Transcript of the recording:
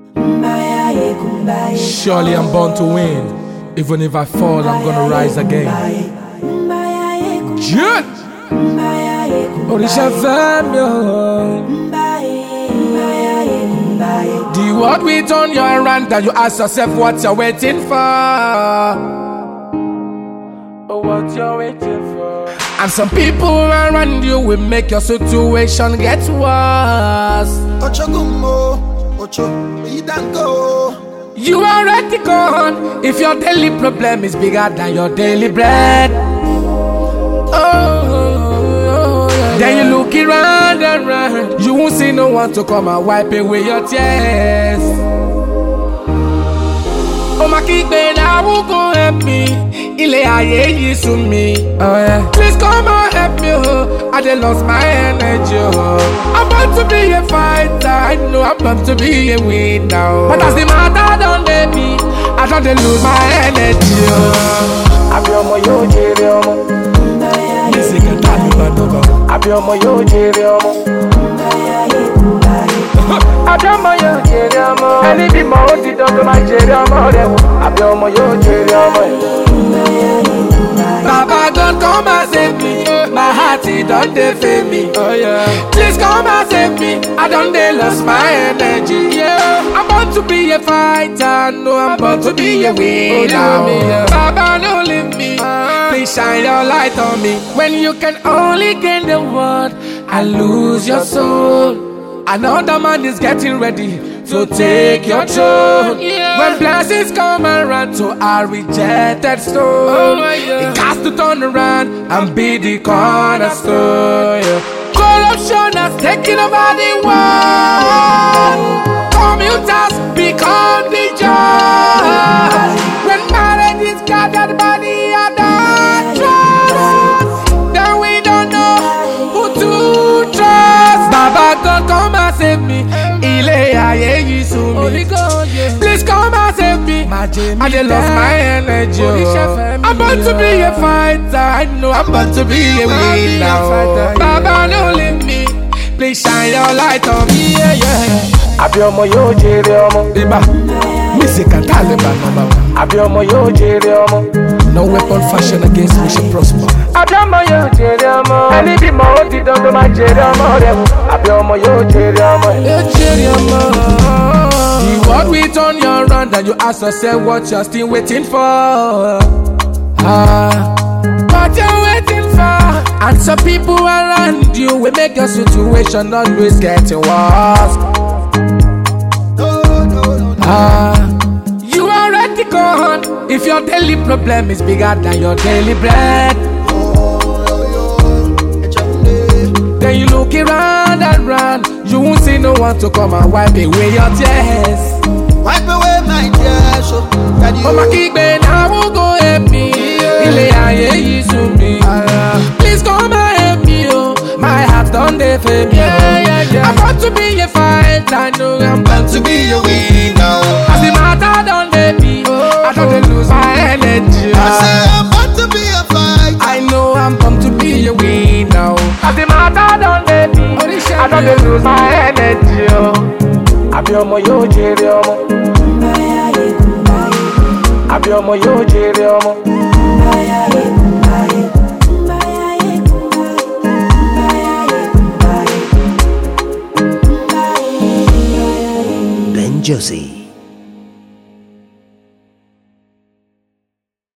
Surely I'm born to win. Even if I fall, I'm gonna rise again. June! Orisha Samuel. The word we turn you around and you ask yourself what you're waiting for. Oh, what you're waiting for. And some people around you will make your situation get worse. You are already gone if your daily problem is bigger than your daily bread. Then you look around and round, you won't see no one to come and wipe away your tears. Oh my kid, I will go help me. Ile aye yi su me. Oh yeah. Please come and help me. Oh. I just lost my energy. Oh. I'm about to be a fighter. I know I'm about to be a winner. But as the matter don't let me, I don't lose my energy. Oh. Abiomo yo jere omo. Music and time bando. Abiomo yo jere omo. Abiomo yo jere omo. Any be mo ti don to my jere omo re. Abiomo yo jere omo. Baba God come and save me. My heart it don't fail me. Oh yeah. Please come and save me. I don't lost my energy. Yeah. I'm about to be a fighter. No, I'm about to be a winner. Baba don't leave me. Please shine your light on me. When you can only gain the world and lose your soul. Another man is getting ready to take your throne. Yeah. When blessings come around to our rejected stone, it has to turn around and be the cornerstone. Yeah. Corruption has taken over the world. Commuters become the judge. When marriage is gathered by the adulteress, then we don't know who to trust. Baba God come and save me. Ile aye yi su me. Please come and save me. I just lost my energy. I'm about to be a fighter. I know I'm about to be a winner. Baba don't leave me. Please shine your light on me. Yeah, yeah. Abiomo yo jere omo. Iba, music and Taliban number one. Abiomo yo jere omo. No weapon fashioned against me shall prosper. Abiomo yo jere omo. Any be mo ti don to my jere omo re. Abiomo yo jere omo. The word we turn you around and you ask yourself what you're still waiting for. What you're waiting for. And some people around you will make your situation always getting worse. You are already gone if your daily problem is bigger than your daily bread. Then you look around and round, you won't see no one to come and wipe away your tears. Wipe away my tears, oh my kid, I will go help me. Ile aye yi su me. Please come and help me, oh. My heart don't fail me. I'm about to be a fighter. I know I'm about to be a winner. As the matter don't let me, I don't lose my energy. I say I'm about to be a fighter. I know I'm about to be a winner. As the matter don't let me, I don't lose my energy. Abiomo yo jere omo. Abiomo yo jere omo. Ben Josie.